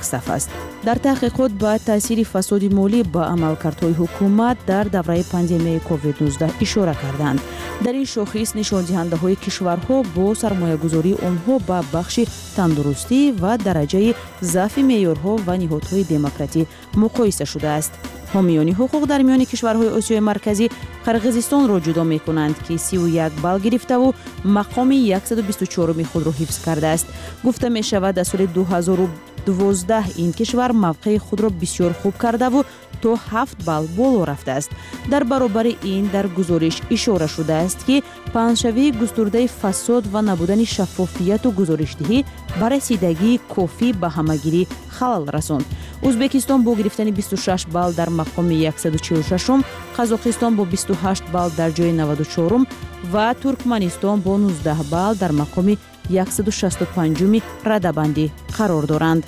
صف است. در تحقیقات با تاثیر فساد مالی با عملکردهای حکومت در دوره پاندمی کووید 19 اشاره کردند. در این شاخص نشان دهنده‌های کشورها با سرمایه‌گذاری آنها با بخش تندرستی و درجه ضعف معیارها و نهادهای دموکراتی مقایسه شده است. حامیان حقوق در میان کشورهای آسیای مرکزی قرقیزستان را جدا می‌کنند که 31 بال گرفته و مقام 124 خود را حفظ کرده است. گفته می شود در سال 2012 این کشور موقع خود را بسیار خوب کرده و تا 7 بال بالا رفته است. در برابر این در گزارش اشاره شده است که پنجشنبه گسترده فساد و نبودن شفافیت و گزارشدهی بر رسیدگی کافی به همگیری خلل رساند. ازبکستان با گرفتن 26 بال در مقام 146م، قزاقستان با 28 بال در جای 94م و ترکمنستان با 19 بال در مقام 165م رده‌بندی قرار دارند.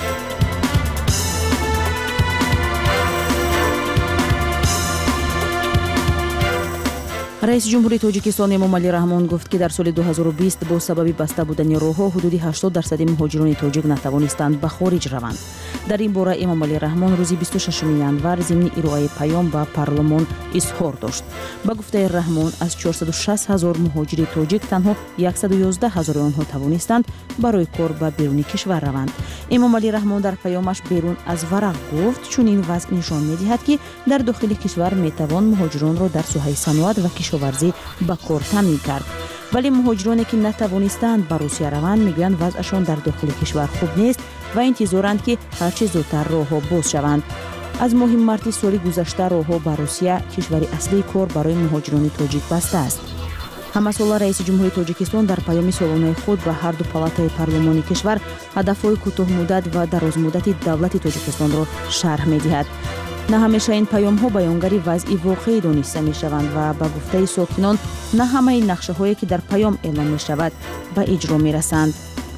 رئیس جمهوری تاجیکستان امامعلی رحمون گفت که در سال 2020 با سبب بسته بودن راه‌ها حدود 80% مهاجران تاجیک نتوانستند به خارج روند. در این باره امامعلی رحمون روز 26 ینور ضمن ارائه پیام به پارلمان اظهار داشت. با گفته رحمون از 460,000 مهاجر تاجیک تنها 111,000 آنها توانستند برای کار به بیرون کشور روند. امامعلی رحمون در پیامش بیرون از ورق گفت چون این وضع نشان می‌دهد که در داخل کشور میتوان مهاجران را در ساحه صنعت و کشاورزی به کار تامین کرد. ولی مهاجرانی که نتوانستند به روسیه روند میگویند وضعشان در داخل کشور خوب نیست و انتظارند که هرچه زودتر راه‌ها باز شوند. از ماه مارس سال گذشته راه‌ها به روسیه کشور اصلی کار برای مهاجران تاجیک بسته است. همساله رئیس جمهوری تاجیکستان در پیام سالانه خود به هر دو پالاتای پارلمانی کشور هدف‌های کوتاه مدت و دراز مدت دولت تاجیکستان را شرح می‌دهد. نه همیشه این پیام‌ها بیانگر وضع واقعی دانسته می‌شوند و به گفته ساکنان نه همه نقشه‌هایی که در پیام اعلام می‌شود به اجرا می‌رسند.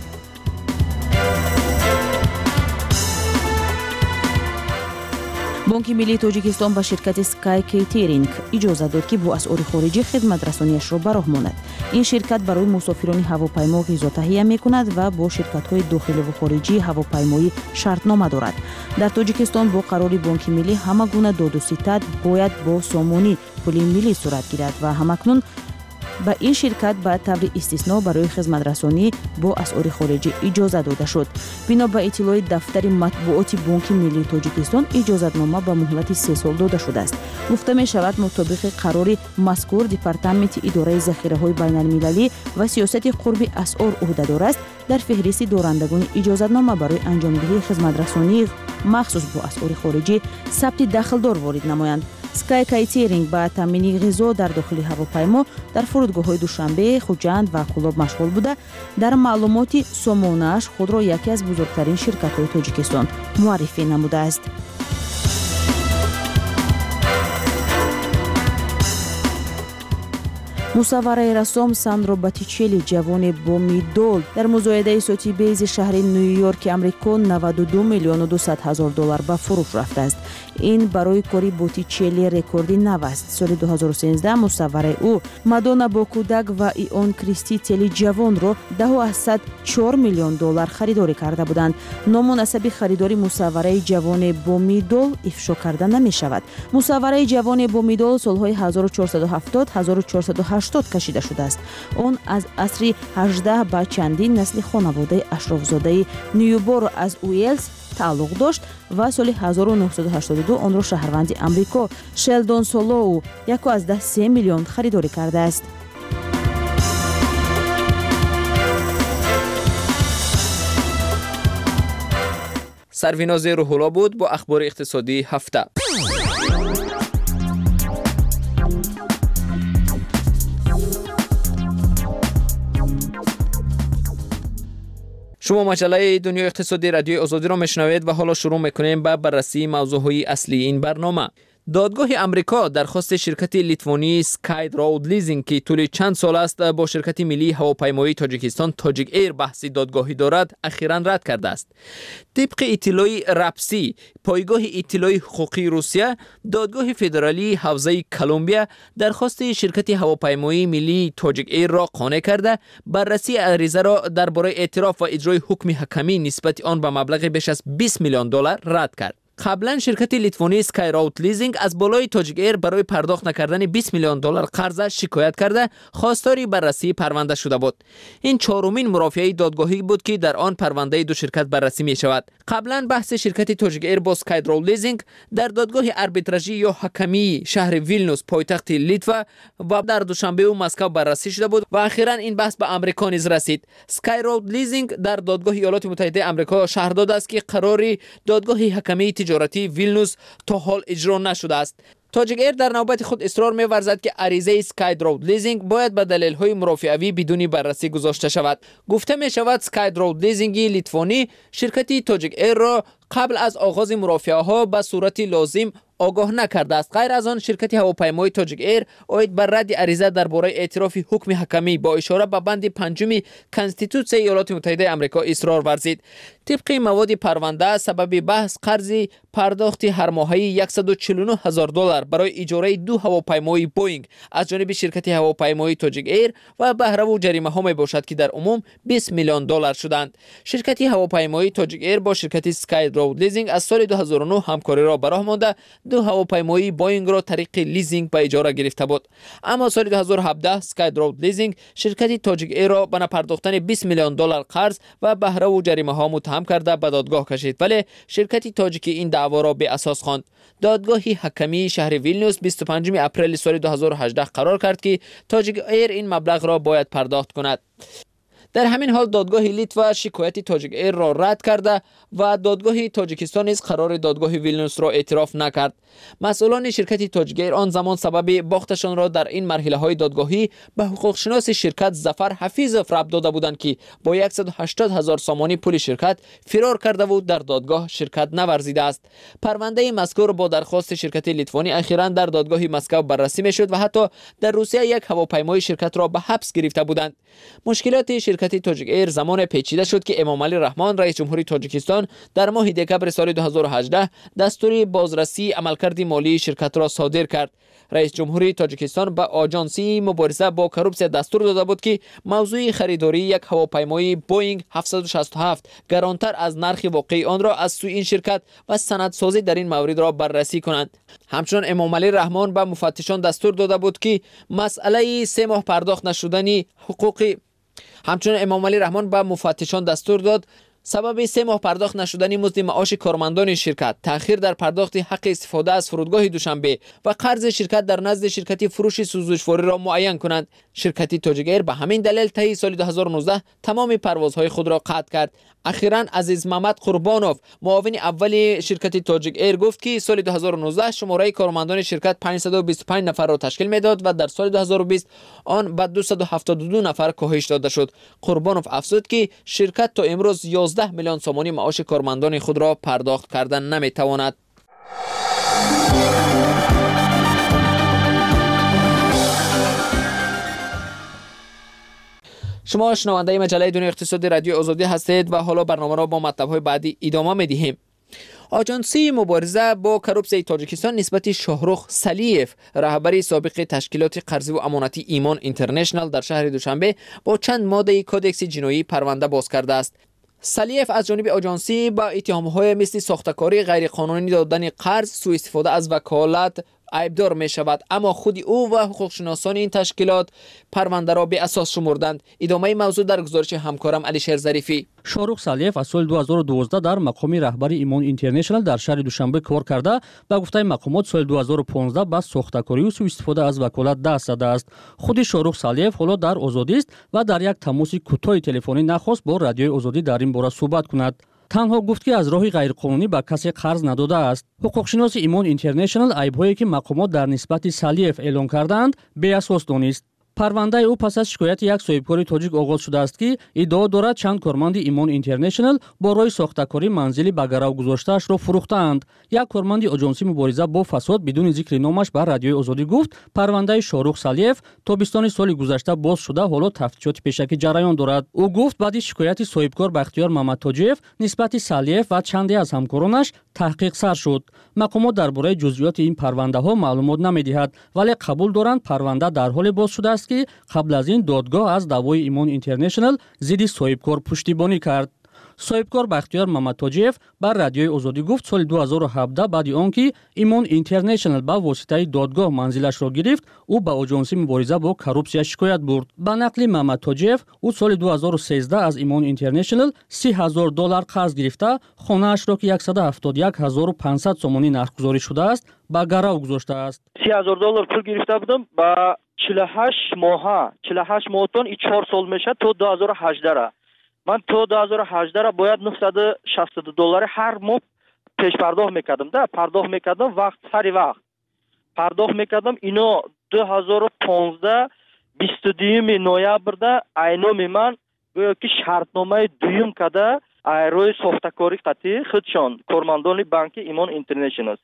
بانک ملی تاجیکستان به شرکت سکای کیترینگ اجازه داد که با اسعار خارجی خدمت رسانیش را برآورد. این شرکت برای مسافران هواپیما غذا تهیه می‌کند و با شرکت‌های داخلی و خارجی هواپیمایی شرطنامه دارد. در تاجیکستان با قرار بانک ملی همه گونه داد و ستد باید با سامانی پول ملی صورت گیرد و همکنون به این شرکت به طور استثنا برای خدمت رسانی با اسعار خارجی اجازه داده شد. بنا به اطلاع دفتر مطبوعات بانک ملی تاجیکستان اجازتنامه به مهلت 3 سال داده شده است. گفته می شود مطابق قرار مذکور دپارتمنت اداره ذخیره‌های بین‌المللی و سیاست قرب اسعار عهده‌دار است در فهرست دارندگان اجازتنامه برای انجامدهی خدمت رسانی مخصوص با اسعار خارجی ثبت دخلدار وارد نمایند. سکای کیترینگ با تامین غذا در داخل هواپیما در فرودگاه‌های دوشنبه، خوجند و کلاب مشغول بوده. در معلومات سامانه‌اش خود را یکی از بزرگترین شرکت‌های تاجیکستان معرفی نموده است. مصور رسام ساندرو باتیچلی جوان با مدال در مزایده سوتیبیز شهر نیویورک آمریکا 92 میلیون و 200 هزار دلار به فروش رفته است. این برای کاری باتیچلی رکوردی نو است. سال 2013 مصور او مادونا با کودک و ایون کریستی تلی جوان را 10.4 میلیون دلار خریداری کرده بودند. نامناسب خریداری مصور جوان با مدال افشا کرده نمی شود. مصور جوان با مدال سالهای 1470 1480 کشیده شده است. آن از عصر 18 به چندین نسل خانواده اشرافزاده نیوبور از ویلز تعلق داشت و سال 1982 آن را شهروند آمریکا شلدون سولو 1.3 میلیون خریداری کرده است. سرویناز روح‌الله بود با اخبار اقتصادی هفته. شما مجله دنیا اقتصادی رادیو آزادی را میشنوید و حالا شروع میکنیم به بررسی موضوعهای اصلی این برنامه. دادگاه امریکا درخواست شرکت لیتوانی سکای رود لیزینگ که طول چند سال است با شرکت ملی هواپیمایی تاجیکستان تاجیک ایر بحثی دادگاهی دارد اخیراً رد کرده است. طبق اطلاع رپسی پایگاه اطلاع حقوقی روسیه، دادگاه فدرالی حوزه کلمبیا درخواست شرکت هواپیمایی ملی تاجیک ایر را قانع کرده بررسی عریضه را درباره اعتراف و اجرای حکم حکمی نسبت آن به مبلغ بیش از 20 میلیون دلار رد کرد. قبلا شرکت لیتوانی سکای رود لیزینگ از بالای تاجیک ایر برای پرداخت نکردن 20 میلیون دلار قرض شکایت کرده خواستار بررسی پرونده شده بود. این چهارمین مرافعه دادگاهی بود که در آن پرونده دو شرکت بررسی می شود. قبلا بحث شرکت تاجیک ایر با سکای رود لیزینگ در دادگاه آربیتراژی یا حکمی شهر ویلنوس پایتخت لیتوا و در دوشنبه و مسکو بررسی شده بود و اخیراً این بحث به امریکا نیز رسید. سکای رود لیزینگ در دادگاه ایالات متحده آمریکا شهر داده است که قراری دادگاه حکمی تجارتی ویلنوس تا حال اجرا نشده است. تاجیک ایر در نوبت خود اصرار می‌ورزد که عریضه سکای رود لیزینگ باید به دلایل‌های مرافعه‌ای بدون بررسی گذاشته شود. گفته می‌شود سکای رود لیزینگ لیتوانی شرکت تاجیک ایر را قبل از آغاز مرافعه‌ها به صورت لازم آگاه نکرده است. غیر از آن شرکت هواپیمایی تاجیک ایر اوید بر رد عریضه درباره اعتراف حکم حکمی با اشاره به بند 5 کنستیتوسیون ایالات متحده آمریکا اصرار ورزید. طبق مواد پرونده سبب بحث قرض پرداخت هر ماهی $149,000 برای اجاره 2 هواپیمای بوینگ از جانب شرکت هواپیمایی تاجیک ایر و بهره و جریمه ها می باشد که در عموم 20 میلیون دلار شدند. شرکت هواپیمایی تاجیک ایر با شرکت سکای رود لیزینگ از سال 2009 همکاری را به راه مانده 2 هواپیمایی بوینگ را طریق لیزینگ به اجاره گرفته بود. اما سال 2017 سکای رود لیزینگ شرکت تاجیک ایر را به نپرداختن 20 میلیون دلار قرض و بهره و جریمه ها متهم کرده به دادگاه کشید، ولی شرکت تاجیکی این دعوا را به اساس خواند. دادگاه حکمی شهر ویلنیوس 25 اپریل سال 2018 قرار کرد که تاجیک ایر این مبلغ را باید پرداخت کند. در همین حال دادگاه لیتوا شکایت تاجیک ایر را رد کرده و دادگاه تاجیکستان نیز قرار دادگاه ویلنیوس را اعتراف نکرد. مسئولان شرکت تاجیک ایر آن زمان سبب باختشان را در این مرحله های دادگاهی به حقوق شناس شرکت ظفر حفیظوف ربط داده بودند که با 180,000 سامانی پول شرکت فرار کرده و در دادگاه شرکت نورزیده است. پرونده مذکور با درخواست شرکت لیتوانی اخیراً در دادگاه مسکو بررسی میشد و حتی در روسیه یک هواپیمای شرکت را به حبس گرفته بودند. مشکلات شرکت تاجیک ایر زمان پیچیده شد که امامعلی رحمان رئیس جمهوری تاجیکستان در ماه دکبر سال 2018 دستور بازرسی عملکرد مالی شرکت را صادر کرد. رئیس جمهوری تاجیکستان به آژانسی مبارزه با کروپسیا دستور داده بود که موضوع خریداری یک هواپیمای بوینگ 767 گرانتر از نرخ واقعی آن را از سوی این شرکت و سندسازی در این مورد را بررسی کنند. همچنین امامعلی رحمان به مفتشان دستور داده بود که مسئله 3 ماه پرداخت نشدنی حقوقی همچنین امامعلی رحمان به مفتشان دستور داد سبب 3 ماه پرداخت نشدنی مزد معاش کارمندان شرکت، تأخیر در پرداخت حق استفاده از فرودگاه دوشنبه و قرض شرکت در نزد شرکت فروش سوزوشواری را معین کنند. شرکت تاجیک ایر به همین دلیل طی سال 2019 تمام پروازهای خود را قطع کرد. اخیراً عزیز محمد قربانوف معاون اول شرکت تاجیک ایر گفت که سال 2019 شماره کارمندان شرکت 525 نفر را تشکیل میداد و در سال 2020 آن به 272 نفر کاهش داده شد. قربانوف افزود که شرکت تا امروز 11 میلیون سامانی معاش کارمندان خود را پرداخت کردن نمیتواند. شما شنونده مجله دنیای اقتصادی رادیو آزادی هستید و حالا برنامه را با مطلب‌های بعدی ادامه می‌دهیم. آژانسی مبارزه با کروپسیا تاجیکستان نسبت شاهرخ سلیف رهبر سابق تشکیلات قرضی و امانتی ایمان اینترنشنال در شهر دوشنبه با چند ماده کدکس جنایی پرونده باز کرده است. سلیف از جانب آژانسی با اتهام‌های مثل ساختکاری غیرقانونی دادن قرض، سوء استفاده از وکالت عیبدار می شود، اما خود او و حقوق شناسان این تشکیلات پرونده را به اساس شمردند. ادامه موضوع در گزارش همکارم علیشیر ظریفی. شاهرخ سلیف از سال 2012 در مقام رهبر ایمان اینترنشنال در شهر دوشنبه کار کرده و گفته مقامات سال 2015 با ساختکاری و سوء استفاده از وکالت دست زده است. خود شاهرخ سلیف حالا در آزادی است و در یک تماس کوتاه تلفنی نخواست با رادیوی آزادی در این باره صحبت کند. تنها گفت که از راه غیرقانونی به کسی قرض نداده است. حقوقشناس ایمان اینترنشنال عیب‌هایی که مقامات در نسبت سلیف اعلام کردند بی اساس دانست. парвандаи ӯ пас аз шикояти як соҳибкори тоҷик оғоз шудааст, ки иддао дорад чанд корманди Имон International бо роҳи сохтакорӣ манзили ба гарав гузоштаашро фурӯхтаанд. Як корманди оҷонсии мубориза бо фасод бидуни зикри номаш ба Радиои Озодӣ гуфт, парвандаи Шорух Салиев тобистони соли гузашта боз шуда, ҳоло тафтишоти пешакӣ ҷараён дорад. Ӯ гуфт баъди шикояти соҳибкор Бахтиёр Мамадтоҷиев нисбати Салиев ва чанде аз ҳамкоронаш таҳқиқ сар шуд. Мақомот дар бораи ҷузъиёти ин парвандаҳо маълумот намедиҳад, вале қабул доранд парванда дар ҳоле боз шудааст, ки қабл аз ин додгоҳ аз давои Имон International зидди соҳибкор пуштибонӣ кард. соҳибкор Бахтиёр Мамадтоҷиев бар Радиои Озодӣ гуфт, соли 2017 баъди он ки Имон International ба воситаи додгоҳ манзилашро гирифт, ӯ ба оҷонсии мубориза бо коррупсия шикоят бурд. Ба нақли Мамадтоҷиев, ӯ соли 2013 аз Имон International $30,000 қарз гирифта, хонаашро ки 171,500 сомонӣ нархгузорӣ шудааст, ба гарав гузоштааст. $30,000 пул гирифта будам ба 48 моҳтон 4 сол меша то 2018. من تو 2018 باید $960 هر ماه پیش پرداخت میکردم. پرداخت میکردم وقت سری وقت پرداخت میکردم. اینا 2015 22 نوامبر اینام من گویا که شرطنامه دوم کده روی ساختکاری قطعی خودشان کارمندان بانک ایمان اینترنشنال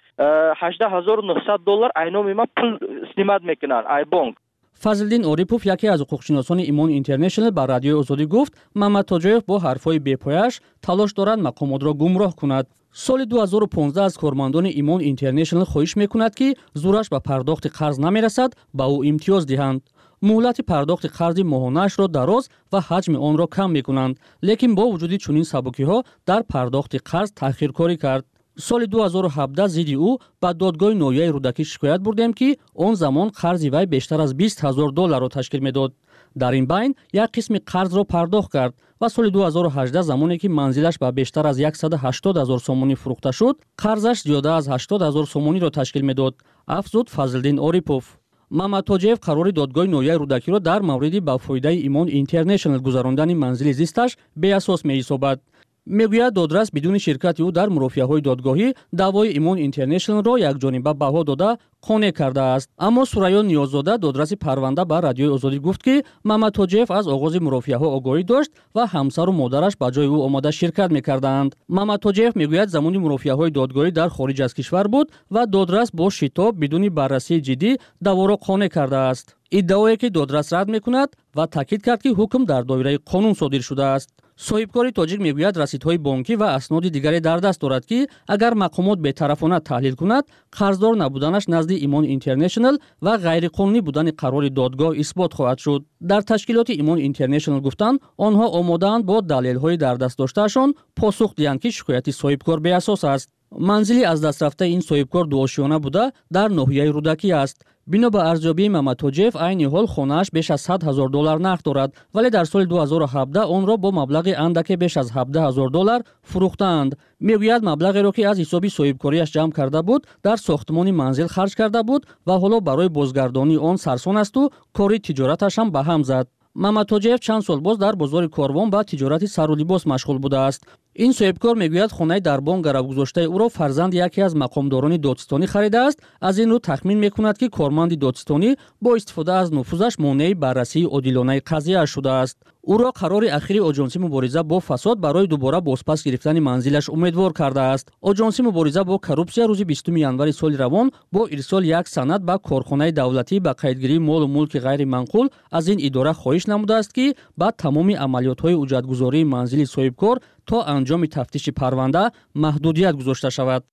$18,900 اینام من پول سنیمت میکنن ای بانک. Фазлиддин Орипов, яке аз ҳуқуқшиносони Имон International, ба Радиои Озодӣ гуфт, Мамадтоҷиев бо ҳарфҳои бепояш талош дорад мақомотро гумроҳ кунад. соли 2015 аз кормандони Имон International хоҳиш мекунад, ки зураш ба пардохти қарз намерасад, ба ӯ имтиёз диҳанд. муҳлати пардохти қарзи моҳонаашро дароз ва ҳаҷми онро кам мекунанд, лекин бо вуҷуди чунин сабукиҳо дар пардохти қарз таъхиркорӣ кард. соли 2017 зидди ӯ ба додгоҳи ноҳияи рӯдакӣ шикоят бурдем, ки он замон қарзи вай бештар аз $20,000 ташкил медод. дар ин байн як қисми қарзро пардохт кард ва соли 2018 замоне ки манзилаш ба бештар аз 180,000 сомонӣ фурӯхта шуд, қарзаш зиёда аз 80,000 сомониро ташкил медод, афзуд Фазлиддин Орипов. Мамадтоҷиев қарори додгоҳи ноҳияи рӯдакиро дар мавриди ба фоидаи Имон International гузарондани манзили зисташ беасос меҳисобад. мегӯяд додрас бидуни ширкати ӯ дар мурофиаҳои додгоҳӣ давои Имон International-ро якҷониба баҳо дода қонеъ кардааст. аммо Сурайё Ниёззода, додраси парванда, ба Радиои Озодӣ гуфт, ки Мамадтоҷиев аз оғози мурофиаҳо огоҳӣ дошт ва ҳамсару модараш ба ҷои ӯ омода ширкат мекарданд. Мамадтоҷиев мегӯяд замони мурофиаҳои додгоҳӣ дар хориҷ аз кишвар буд ва додрас бо шитоб бидуни баррасии ҷиддӣ даворо қонеъ кардааст. иддаое ки додрас рад мекунад ва таъкид кард, ки ҳукм дар доираи қонун содир шудааст. соҳибкори тоҷик мегӯяд расидҳои бонкӣ ва асноди дигаре дар даст дорад, ки агар мақомот бетарафона таҳлил кунад, қарздор набуданаш назди Имон International ва ғайриқонунӣ будани қарори додгоҳ исбот хоҳад шуд. дар ташкилоти Имон International гуфтанд, онҳо омодаанд бо далелҳои дар даст доштаашон посух диҳанд, ки шикояти соҳибкор беасос аст. манзили аз даст рафтаи ин соҳибкор дуошиёна буда дар ноҳияи рӯдакӣ аст. бино ба арзёбии Мамадтоҷиев, айни ҳол хонааш беш аз $100,000 нақд дорад, вале дар соли 2017 онро бо маблағи андаке беш аз $17,000 фурӯхтаанд. мегӯяд маблағеро ки аз ҳисоби соҳибкориаш ҷамъ карда буд, дар сохтмони манзил харҷ карда буд ва ҳоло барои бозгардонии он сарсон асту кори тиҷораташам ба ҳам зад. Мамадтоҷиев чанд сол боз дар бозори Корвон ба тиҷорати сару либос машғул будааст. ин соҳибкор мегӯяд хонаи дар бон гаравгузоштаи ӯро фарзанди яке аз мақомдорони додистонӣ харидааст. аз ин рӯ тахмин мекунад, ки корманди додистонӣ бо истифода аз нуфузаш монеи баррасии одилонаи қазияаш шудааст. ӯро қарори ахири оҷонсии мубориза бо фасод барои дубора бозпас гирифтани манзилаш умедвор кардааст. оҷонсии мубориза бо коррупсия рӯзи 20 январи соли равон бо ирсоли як санад ба корхонаи давлатӣ ба қайдгирии молу мулки ғайриманқул аз ин идора хоҳиш намудааст, ки ба тамоми амалиётҳои ҳуҷҷатгузории манзили соҳибкор то анҷоми тафтиши парванда маҳдудият гузошта шавад.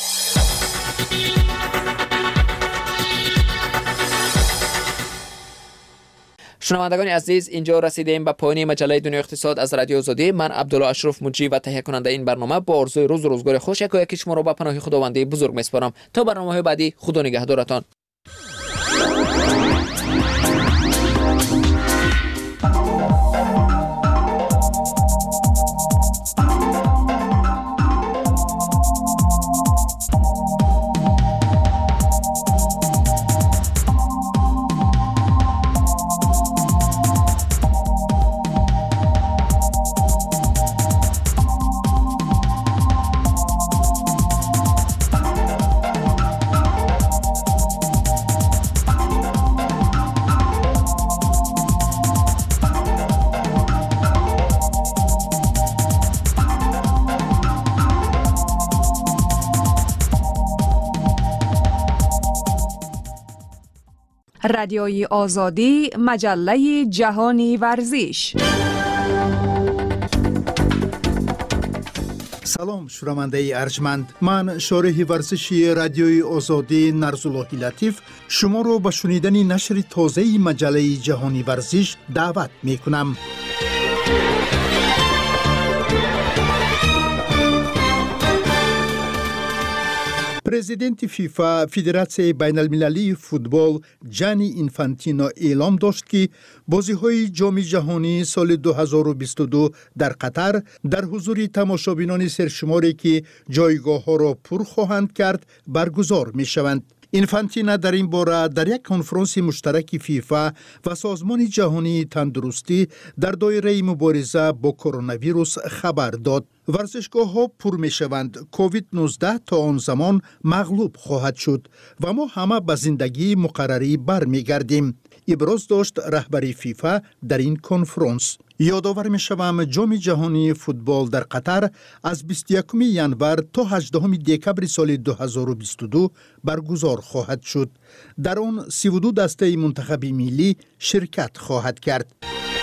шунавандагони азиз, инҷо расидем ба поёни маҷалаи Дунёи иқтисод аз Радиои Озодӣ. ман Абдулло Ашруф Муҷӣ ва таҳия кунандаи ин барнома бо орзуи рӯзу рӯзгори хуш якояки шуморо ба паноҳи худованди бузург меспорам. то барномаҳои баъдӣ, худо нигаҳдоратон. رادیوی آزادی، مجله جهانی ورزش. سلام شنونده ارجمند، من شارح ورزشی رادیوی آزادی نرزاللهی لطیف شما رو به شنیدن نشر تازه مجله جهانی ورزش دعوت می کنم. پرزیدنت فیفا فدراسیون بین المللی فوتبال جانی اینفانتینو اعلام داشت که بازی‌های جام جهانی سال 2022 در قطر در حضور تماشابینان سرشماری که جایگاه‌ها را پر خواهند کرد برگزار می‌شوند. اینفانتینا در این باره در یک کنفرانس مشترک فیفا و سازمان جهانی تندرستی در دایره مبارزه با کرونا ویروس خبر داد. ورزشگاه‌ها پر می‌شوند. کووید 19 تا آن زمان مغلوب خواهد شد و ما همه به زندگی مقرری برمیگردیم. ابراز داشت رهبر فیفا در این کنفرانس. یادآور می‌شوم جام جهانی فوتبال در قطر از 21 ژانویه تا 18 دکبر سال 2022 برگزار خواهد شد. در آن 32 دسته منتخب ملی شرکت خواهد کرد.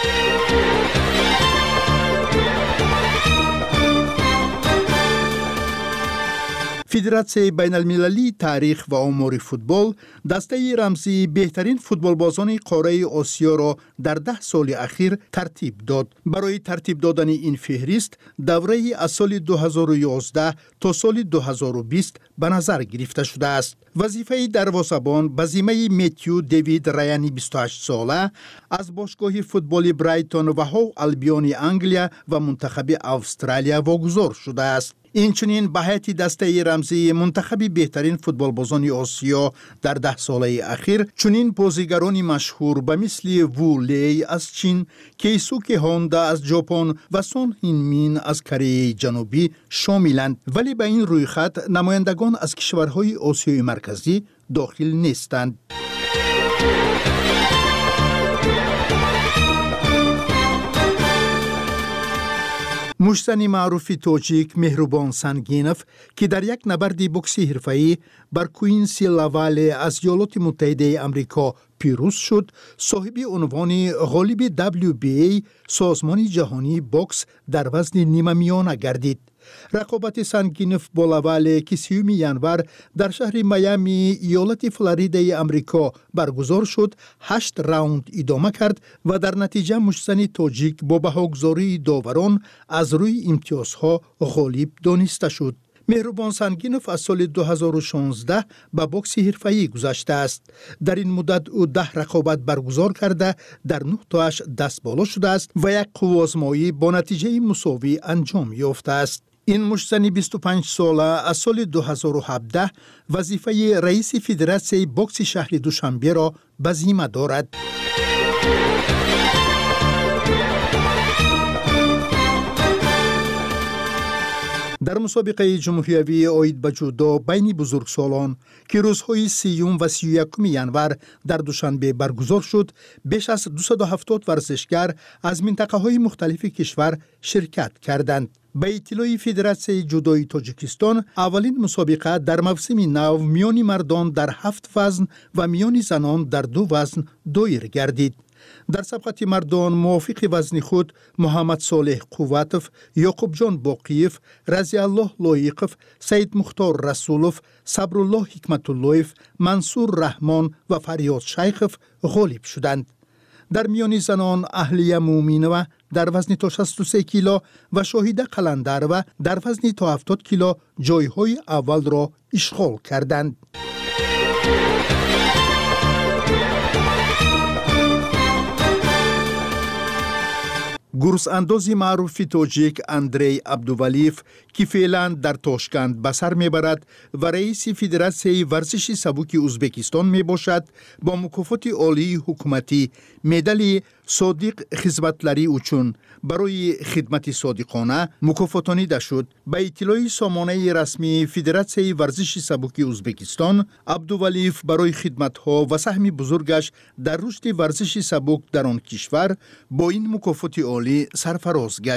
فدراسیون بین المللی تاریخ و آمار فوتبال دسته رمزی بهترین فوتبال بازان قاره آسیا را در 10 سال اخیر ترتیب داد. برای ترتیب دادن این فهرست دوره از سال 2011 تا سال 2020 به نظر گرفته شده است. وظیفه دروازه‌بان به ذمه متیو دیوید رایانی 28 ساله از باشگاه فوتبال برایتون و هو البیون انگلیا و منتخب استرالیا واگذار شده است. اینچنین به هیئت دسته رمزی منتخب بهترین فوتبال بازان آسیا در 10 ساله اخیر چنین بازیگران مشهور به مثل وو لی از چین، کیسوکی هوندا از ژاپن و سون هین مین از کره جنوبی شاملند، ولی به این رویخط نمایندگان از کشورهای آسیای مرکزی داخل نیستند. مشتنی معروف تاجیک مهربان سنگینف که در یک نبرد بوکسی حرفه‌ای بر کوینسی لاواله از ایالات متحده آمریکا پیروز شد، صاحب عنوان غالب WBA سازمان جهانی بوکس در وزن نیمه میانه گردید. رقابت سنگینف با لاواله که 30 ژانویه در شهر میامی ایالت فلوریدا آمریکا برگزار شد 8 راوند ادامه کرد و در نتیجه مشتنی تاجیک با بهاگذاری داوران از روی امتیازها غالب دانسته شد. مهربان سنگینف از سال 2016 به بوکس حرفه‌ای گذشته است. در این مدت او 10 رقابت برگزار کرده در 9 تاش دست بالا شده است و یک قوازمایی با نتیجه مساوی انجام یافته است. این مشتنی 25 ساله از سال 2017 وظیفه رئیس فدراسیون بوکس شهر دوشنبه را به ذمه دارد. در مسابقه جمهوری عاید به جودو بین بزرگسالان که روزهای 30 و 31 ژانویه در دوشنبه برگزار شد، بیش از 270 ورزشگر از منطقه‌های مختلف کشور شرکت کردند. به اطلاع فدراسیون جودوی تاجیکستان، اولین مسابقه در موسم نو میان مردان در 7 وزن و میان زنان در 2 وزن دایر گردید. در سبقت مردان موافق وزن خود محمد صالح قوتف، یعقوب جان باقیف، رضی الله لایقف، سید مختار رسولف، صبرالله حکمت اللهف، منصور رحمان و فریاد شیخف غالب شدند. در میان زنان اهلیه مومینوه در وزن تا 63 کیلو و شاهده قلندرو در وزن تا 70 کیلو جایهای اول را اشغال کردند. گرس اندازی معروف تاجیک اندری عبدولیف که فعلا در تاشکند به سر میبرد و رئیس فدراسیون ورزش سبک ازبکستان می باشد، با مکافات عالی حکومتی مدال صادق خدمتلری اوچون برای خدمت صادقانه مکافاتانیده شد. به اطلاع سامانه رسمی فدراسیون ورزش سبک ازبکستان، عبدولیف برای خدمت‌ها و سهم بزرگش در رشد ورزش سبک در آن کشور با این مکافات عالی سرفراز گشت.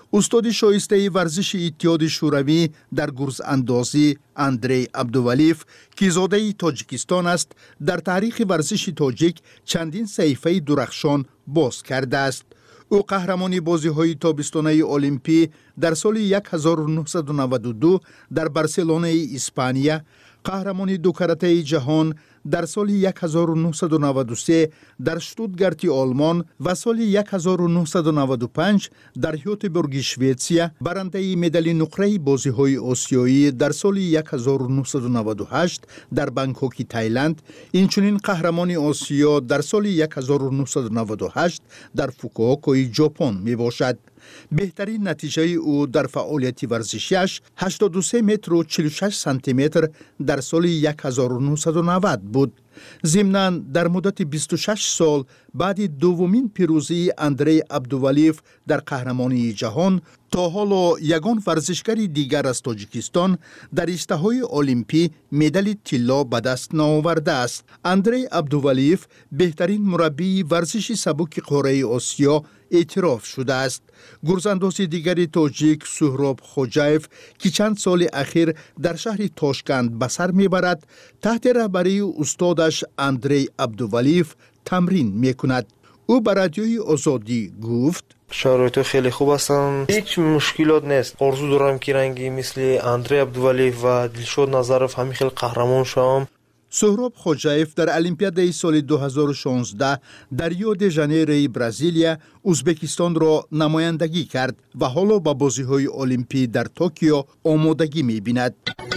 استاد شایسته ورزش اتحاد شوروی در گرز اندازی اندری عبدولیف که زاده تاجیکستان است، در تاریخ ورزش تاجیک چندین صحیفه درخشان باز کرده است. او قهرمانی بازی‌های تابستانه المپی در سال 1992 در بارسلونه اسپانیا، قهرمانی دو کرته جهان در سال 1993 در شتوتگارت آلمان و سال 1995 در هیوتبورگ شوئیسریا، برنده مدال نقره بازی‌های آسیایی در سال 1998 در بانکوک تایلند، اینچنین قهرمانی آسیا در سال 1998 در فوکووکا ژاپن میباشد. بهترین نتیجه او در فعالیت ورزشیش 83 متر و 46 سانتی متر در سال 1990 بود. ضمناً در مدت 26 سال بعد دومین پیروزی اندری عبدولیف در قهرمانی جهان، تا حالا یگان ورزشکار دیگر از تاجیکستان در اشتهای المپی مدال طلا به دست نآورده است. اندری عبدولیف بهترین مربی ورزش سبک قاره آسیا اعتراف شده است. گرزانداز دیگر تاجیک سهراب خوجایف که چند سال اخیر در شهر تاشکند به سر میبرد، تحت رهبری استادش اندری عبدولیف تمرین میکند. او به رادیوی آزادی گفت: شرایط خیلی خوب هستن، هیچ مشکلات نیست. آرزو دارم که رنگی مثل اندری عبدولیف و دلشاد نظرف همین خیلی قهرمان شوم. سهراب خوجایف در المپیاد سال 2016 در ریو د ژانیرو برزیلیا ازبکستان را نمایندگی کرد و حالا با بازی‌های المپی در توکیو آمادگی می‌بیند.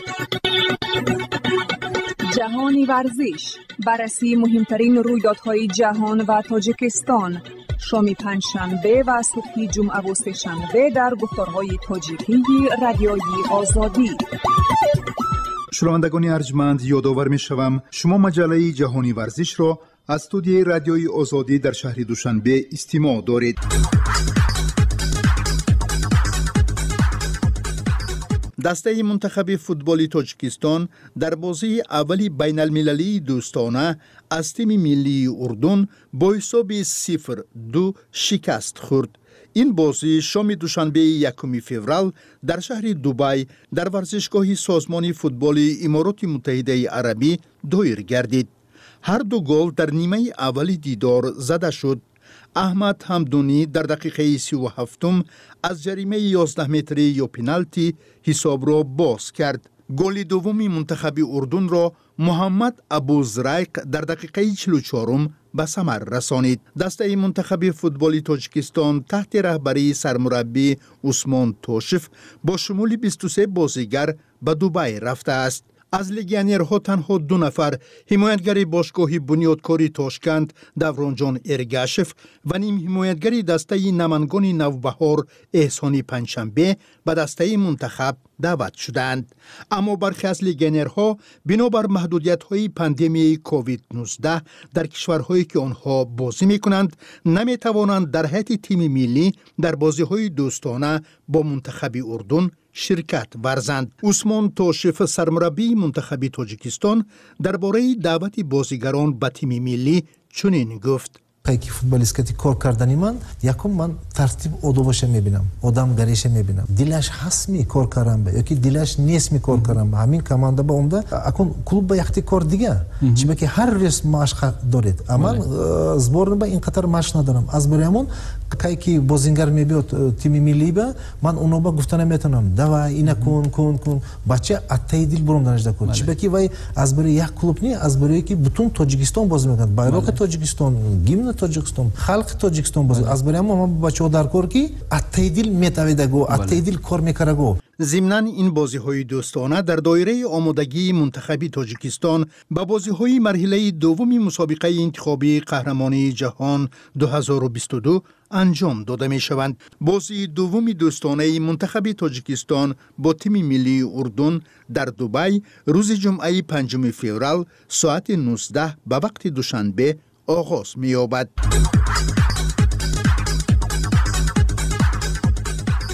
جهانی ورزش، بررسی مهمترین رویدادهای جهان و تاجیکستان، شام پنجشنبه و صبح جمعه و سه‌شنبه در گفتارهای تاجیکی رادیوی آزادی. شنوندگان ارجمند، یادآور می‌شوم شما مجله جهانی ورزش را از استودیوی رادیوی آزادی در شهر دوشنبه استماع دارید. دسته منتخب فوتبال تاجیکستان در بازی اولی بین المللی دوستانه از تیم ملی اردن با حساب 0-2 شکست خورد. این بازی شام دوشنبه 1 فوریه در شهر دبی در ورزشگاه سازمان فوتبال امارات متحده عربی دایر گردید. هر دو گل در نیمه اول دیدار زده شد. احمد حمدونی در دقیقه 37 از جریمه 11 متری یا پنالتی حساب را باز کرد. گل دومی منتخب اردن را محمد ابوزرایق در دقیقه 44 به ثمر رسانید. دسته منتخب فوتبال تاجیکستان تحت رهبری سرمربی عثمان توشف با شمول 23 بازیگر به دبی رفته است. از لگیونرها تنها 2 نفر، حمایتگر باشگاه بنیادکاری تاشکند دورانجان ارگاشف و نیم حمایتگر دسته نمنگان نوبهار احسانی پنجشنبه به دسته منتخب دعوت شدند. اما برخی از لگیونرها بنابر محدودیت‌های پاندمی کووید 19 در کشورهایی که آنها بازی می‌کنند نمی‌توانند در هیئت تیم ملی در بازی‌های دوستانه با منتخب اردن شرکت ورزند. عثمان توشف سرمربی منتخب تاجیکستان درباره دعوت بازیگران به تیم ملی چنین گفت: که فوتبالیستی کار کردنی من یکم من ترتیب آدابش میبینم، آدم گریش میبینم، دلش هست می کار کردن به یکی دلش نیست می کار کردن به همین کمانده با عمده اکن کلوب به یختی کار دیگه چه که هر روز مشق دارید. اما زبان به این قطر مشق ندارم. از برامون که بازیگر میبیاد تیم ملی به من اونو با گفتن میتونم دوا اینا کن بچه اتای دل برام دانشده کن چه که وای از برای یک کلوب نی از برای که بتون تاجیکستان بازی میکنن، بایراق تاجیکستان، گیمن تاجیکستان، خلق تاجیکستان بازی از برای ما بچه‌ها در کار کی اتای دل میتویده گو اتای دل کار میکنه گو. ضمناً این بازی‌های دوستانه در دایره آمادگی منتخب تاجیکستان به بازی‌های مرحله دوم مسابقه انتخابی قهرمانی جهان 2022 انجام داده می‌شوند. بازی دوم دوستانه منتخب تاجیکستان با تیم ملی اردن در دبی روز جمعه 5 فوریه ساعت 19 به وقت دوشنبه آغاز می‌یابد.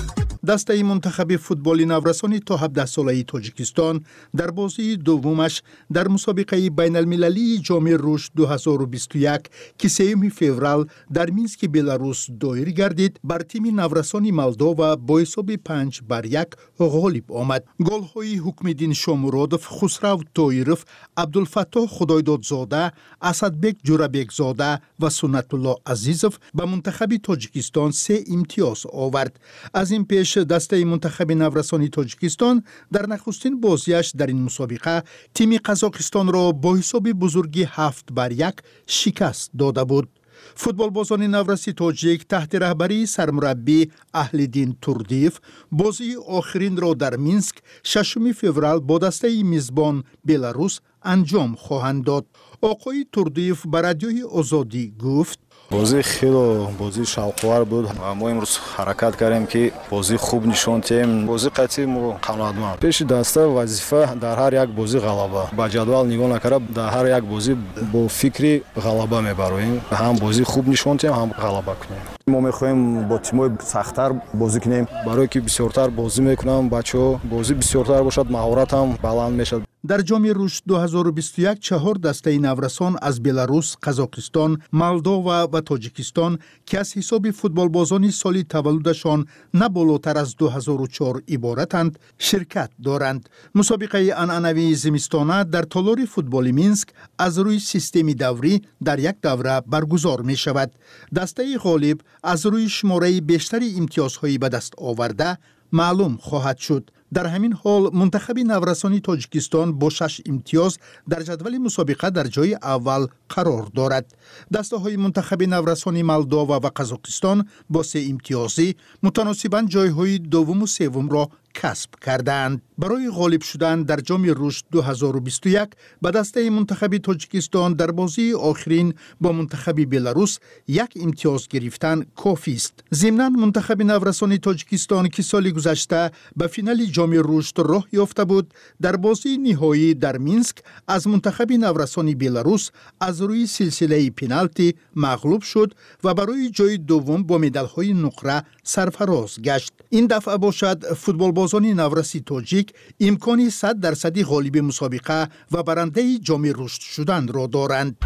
دسته منتخب فوتبال نورسانی تا 17 ساله تاجیکستان در بازی دومش در مسابقه بین المللی جام رشد 2021 که 3 فوریه در مینسک بلاروس دایر گردید بر تیم نورسانی مولداوا با حساب 5-1 غالب آمد. گل‌های حکم‌الدین شامورادов، خسرو طایرов، عبدالفتاح خدایدادزاده، اسدبек جورابекزاده و سنت الله عزیزов به منتخب تاجیکستان 3 امتیاز آورد. از این پیش دسته منتخب نورسانی تاجیکستان در نخستین بازیش در این مسابقه تیم قزاقستان را با حساب بزرگی 7-1 شکست داده بود. فوتبال بازان نورسی تاجیک تحت رهبری سرمربی اهلدین توردیف بازی آخرین را در مینسک 6 فوریه با دسته میزبان بلاروس انجام خواهند داد. آقای توردیف به رادیوی آزادی گفت: بازی خیلی بازی شوق‌آور بود. ما امروز حرکت کردیم که بازی خوب نشون دهیم. بازی قطعی ما قناعتمند. پیش دسته وظیفه در هر یک بازی غلبه. با جدول نگاه نکرده در هر یک بازی با فکری غلبه میبریم. هم بازی خوب نشون دهیم هم غلبه کنیم. ما میخوایم با تیم‌های سخت‌تر بازی کنیم. برای که بسیارتر بازی میکنم بچه‌ها بازی بسیارتر باشد مهارت هم بلند میشد. در جام رشد 2021 4 دسته نورسان از بلاروس، قزاقستان، مولداوا و تاجیکستان که از حساب فوتبال بازان سال تولدشان نه بالاتر از 2004 عبارتند شرکت دارند. مسابقه عنعنوی زمستانه در تالار فوتبال مینسک از روی سیستم دوری در یک دوره برگزار می شود. دسته غالب از روی شماره بیشتری امتیازهایی به دست آورده معلوم خواهد شد. در همین حال منتخب نورسانی تاجیکستان با 6 امتیاز در جدول مسابقه در جای اول قرار دارد. دسته های منتخب نورسانی مولداوا و قزاقستان با 3 امتیازی متناسباً جای های دوم و سوم را کسب کردند. برای غالب شدن در جام رشد 2021 به دسته منتخب تاجیکستان در بازی آخرین با منتخب بلاروس 1 امتیاز گرفتن کافی است. ضمناً منتخب نورسانی تاجیکستان که سال گذشته به فینال جام رشد راه یافته بود در بازی نهایی در مینسک از منتخب نورسانی بلاروس از روی سلسله پنالتی مغلوب شد و برای جای دوم با مدال‌های نقره سرفراز گشت. این دفعه باشد فوتبال بازان نورسی تاجیک امکانی 100% غالب مسابقه و برنده جام رشد شدن را دارند.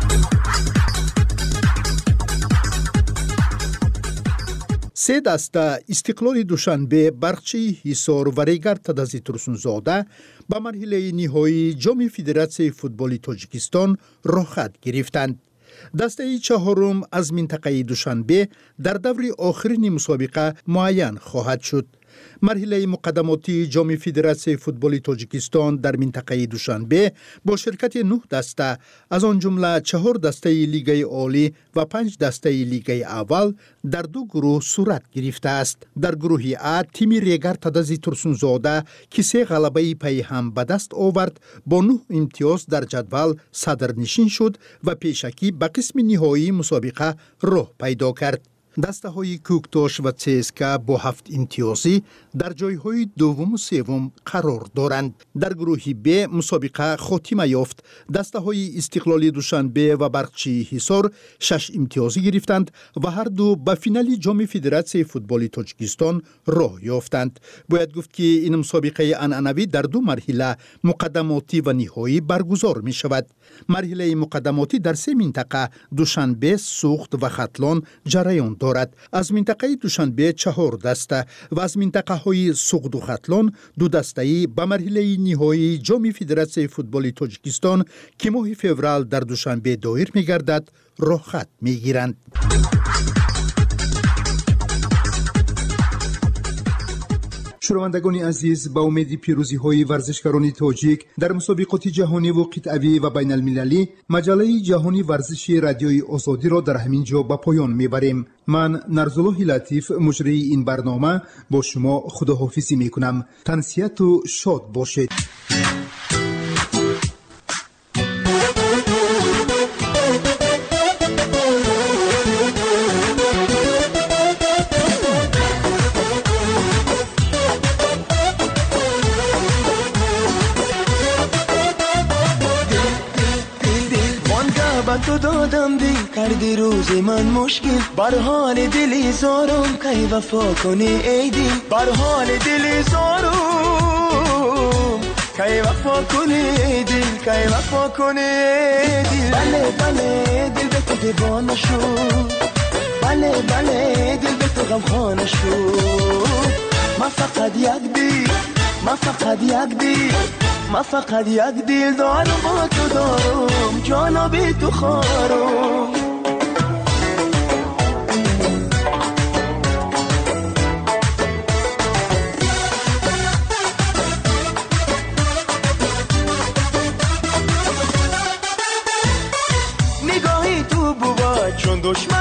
سه دسته استقلال دوشنبه، برقچی حصار و ریگر تدازی ترسونزاده به مرحله نهایی جام فدراسیون فوتبال تاجیکستان راه خط گرفتند. دسته چهارم از منطقه دوشنبه در دور آخرین مسابقه معین خواهد شد. مرحله مقدماتی جام فدراسیون فوتبال تاجیکستان در منطقه دوشنبه با شرکت 9 دسته از آن جمله 4 دسته لیگ عالی و 5 دسته لیگ اول در 2 گروه صورت گرفته است. در گروه ا تیم ریگر تدازی ترسونزاده که 3 غلبه پی هم به دست آورد با 9 امتیاز در جدول صدرنشین شد و پیشکی به قسم نهایی مسابقه راه پیدا کرد. دسته های کوکتاش و CSKA با 7 امتیازی در جای های دوم و سوم قرار دارند. در گروه ب مسابقه خاتمه یافت. دسته های استقلال دوشنبه و برقچی حصار 6 امتیازی گرفتند و هر دو به فینال جام فدراسیون فوتبال تاجیکستان راه یافتند. باید گفت که این مسابقه عنعنوی در 2 مرحله مقدماتی و نهایی برگزار می شود. مرحله مقدماتی در 3 منطقه دوشنبه، سوخت و ختلان جریان دارد. از منطقه دوشنبه 4 دسته و از منطقه های سوخت و ختلان 2 دسته‌ای به مرحله نهایی جام فدراسیون فوتبال تاجیکستان که ماه فوریه در دوشنبه دایر می‌گردد راه خط می‌گیرند. شنوندگان عزیز، با امید پیروزی های ورزشکاران تاجیک در مسابقات جهانی و قطعی و بین المللی، مجله جهانی ورزشی رادیوی آزادی را در همین جا به پایان میبریم. من نرزالله لطیف مجری این برنامه با شما خداحافظی میکنم. تنسیت و شاد باشید. من تو دادم دل کردی روز من مشکل بر حال دلی زارم کی وفا کنی ای دل بر حال دلی زارم کی وفا کنی ای دل کی وفا کنی ای دل بله بله دل به تو دیوانه شد بله بله دل به تو غمخانه شد من فقط یک دل من فقط یک دل من فقط یک دل دارم با تو دارم جانا به تو خارم نگاهی تو بود چون دشمن